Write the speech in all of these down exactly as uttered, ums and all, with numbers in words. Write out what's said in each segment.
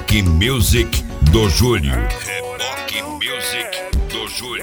Reboque Music do Júlio. Reboque Music do Júlio.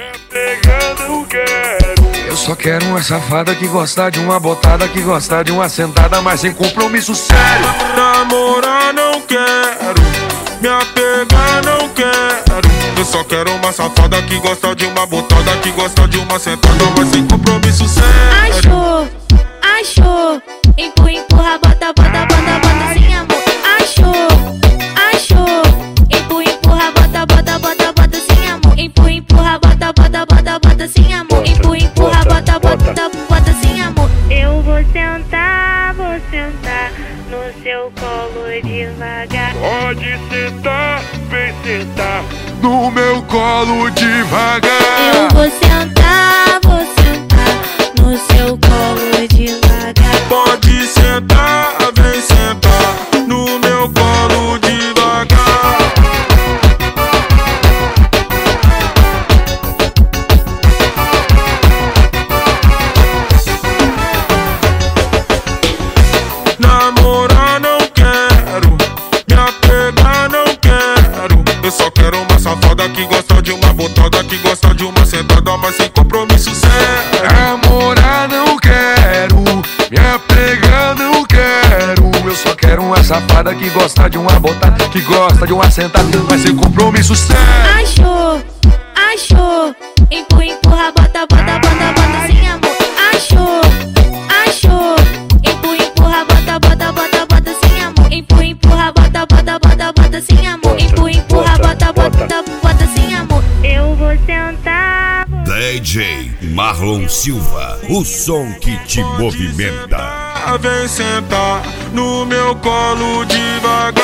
Eu só quero uma safada que gosta de uma botada, que gosta de uma sentada, mas sem compromisso sério. Namorar não quero, me apegar não quero. Eu só quero uma safada que gosta de uma botada, que gosta de uma sentada, mas sem compromisso sério. Achou, achou, empurra, empurra, bota, bota, bota, bota sem amor. Achou, achou, empurra, empurra, bota, bota, bota, bota sem amor. Empurra, empurra, bota, bota, bota, bota sem amor. Empurra, empurra, bota, bota, bota sem amor. Eu vou sentar, vou sentar no seu colo devagar. Pode sentar, vem sentar No meu colo devagar. Eu vou sentar, vou sentar no seu colo devagar. Pode sentar, vem sentar no meu colo devagar. Namorar não quero, me apegar não quero. Eu só quero uma safada que gosta de uma botada, que gosta de uma sentada, mas sem compromisso sério. Namorar não quero, me apegar não quero. Eu só quero uma safada que gosta de uma botada, que gosta de uma sentada, mas sem compromisso sério. Achou, achou, empurra, empurra, bota, bota, bota, bota sem amor. Achou, achou, empurra, empurra, bota, bota, bota, bota sem amor. Empurra, empurra, bota, bota, bota, bota sem amor. Empurra, empurra, bota, bota, bota sem amor. Eu vou sentar. D J Marlon Silva, o som que te movimenta. Vem sentar no meu colo devagar.